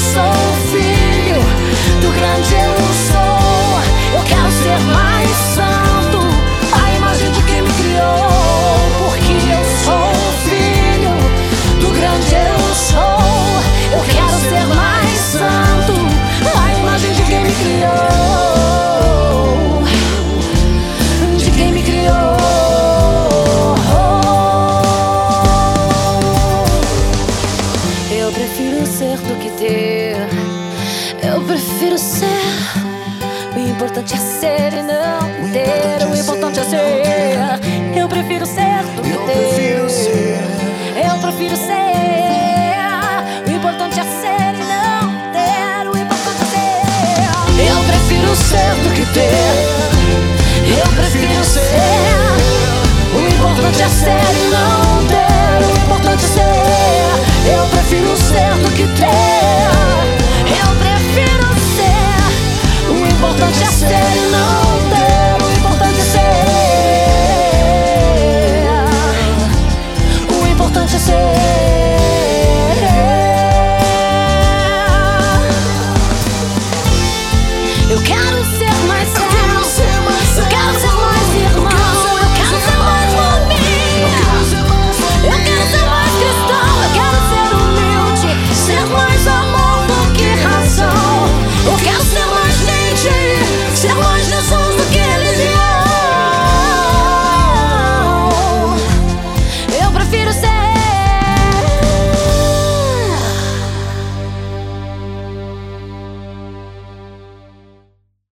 sou filho do grande eu sou. Eu quero ser mais santo, a imagem de quem me criou. Porque eu sou filho do grande eu sou. Eu quero ser mais santo, a imagem de quem me criou. De quem me criou. Eu prefiro ser do que ter. Eu prefiro ser. O importante é ser e não ter. O importante é ser. Eu prefiro ser do que ter. Eu prefiro ser. O importante é ser e não ter. O importante é ser. Eu prefiro ser do que ter. Eu prefiro ser. O importante é ser e não ter. O importante é ser. Eu prefiro ser do que ter.